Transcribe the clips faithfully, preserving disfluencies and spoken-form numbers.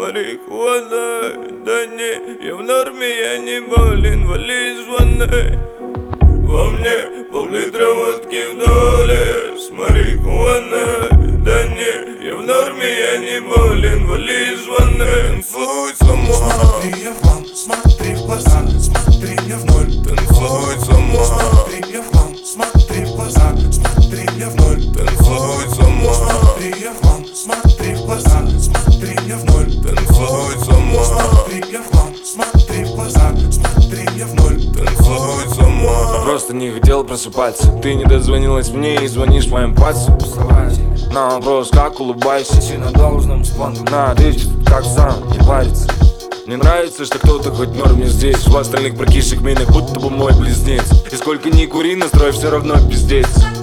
марихуаной. Да не, я в норме, я не болен, вали звони. Во мне пол-литра водки в доле с марихуаной. Да не, я в норме, я не болен, вали звони. Танцуй сама. Смотри, я в хлам, смотри в глаза, смотри, я в ноль. Танцуй сама. Смотри, я в хлам, смотри в глаза, смотри, я в ноль. Танцуй сама. Смотри, я в хлам, смотри в глаза, смотри, я в ноль. Танцуй сама. Смотри, я в хлам, смотри в глаза, смотри, я в ноль. Танцуй сама. Просто не хотел просыпаться. Ты не дозвонилась мне и звонишь моим пальцем. На вопрос, как улыбайся, си на должном спонду. На речь, как сам, не парится. Мне нравится, что кто-то хоть в норме здесь. У остальных прокисших минах будто бы мой близнец. И сколько ни кури, настрой все равно пиздец.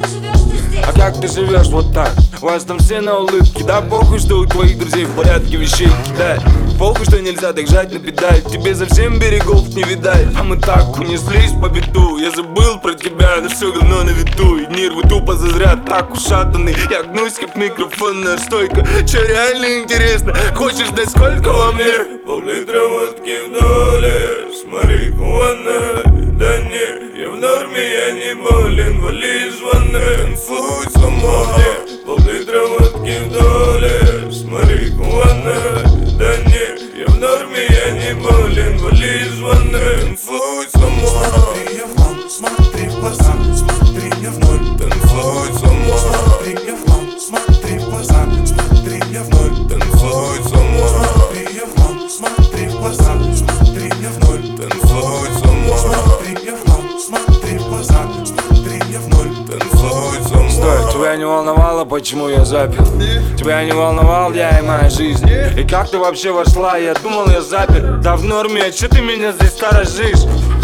А как ты живешь вот так? У вас там все на улыбке. Да похуй, что у твоих друзей в порядке вещей кидать. Похуй, что нельзя так жать на педаль. Тебе совсем берегов не видать. А мы так унеслись по беду. Я забыл про тебя, но все равно на виду. И нервы тупо зазря так ушатаны. Я гнусь как микрофонная стойка. Че реально интересно? Хочешь знать сколько во мне? Пол-литра водки в доле с марихуаной. Да не, я в норме, я не болен, вали звони. Танцуй сама. Пол-литра водки в доле с марихуаной. Да не, я в норме, я не болен, вали звони. Танцуй сама. Смотри, я в хлам, смотри в глаза, смотри, я в ноль. Танцуй сама. Смотри, я в хлам, смотри в глаза, смотри, я в ноль. Танцуй сама. Смотри, я в хлам, смотри в глаза, смотри, я в ноль. Танцуй сама. Смотри, я в хлам, смотри в глаза, смотри, я в ноль. Танцуй сама. Стой, тебя не волновало, почему я запил? Тебя не волновал я и моя жизнь. И как ты вообще вошла? Я думал, я запер. Да в норме, а чё ты меня здесь сторожишь?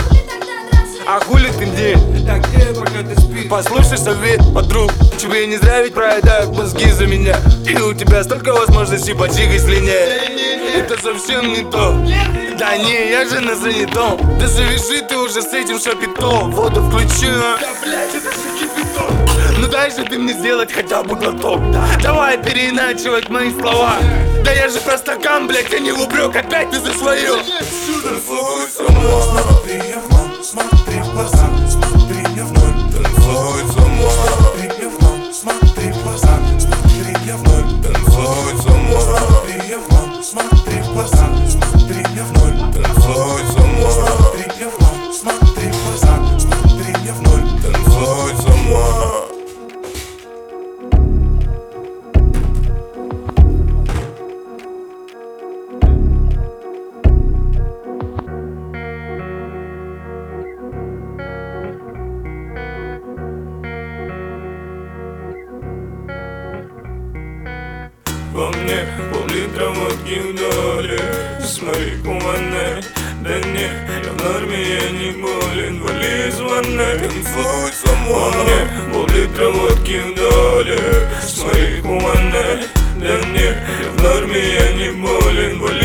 А хули ты где? Так где, пока ты спишь? Послушай совет, подруг. Тебе не зря ведь проедают мозги за меня. И у тебя столько возможностей поджигать слиняет. Это совсем не то. Да не, я же на занятом. Да завяжи ты уже с этим шапитом. Воду включи, а? Да блять, это же кипяток. Ну дай же ты мне сделать хотя бы глоток. Давай переиначивать мои слова. Да я же про стакан, блять, а не в упрек. Опять ты за свое. Танцуй сама. Смотри, я в хлам, смотри в глаза, смотри, я в ноль. Танцуй сама. Смотри, я в хлам, смотри в глаза, смотри, я в ноль. Танцуй сама. Смотри, я в хлам, смотри в глаза, смотри, я в ноль. Танцуй сама. Смотри, я в хлам, смотри в глаза, смотри, я в ноль. Танцуй сама. Во мне пол-литра водки в доле с марихуаной. Да не, я в норме, я не болен, вали звони. Танцуй сама. Во мне пол-литра водки в доле с марихуаной. Да не, я в норме, я не болен, вали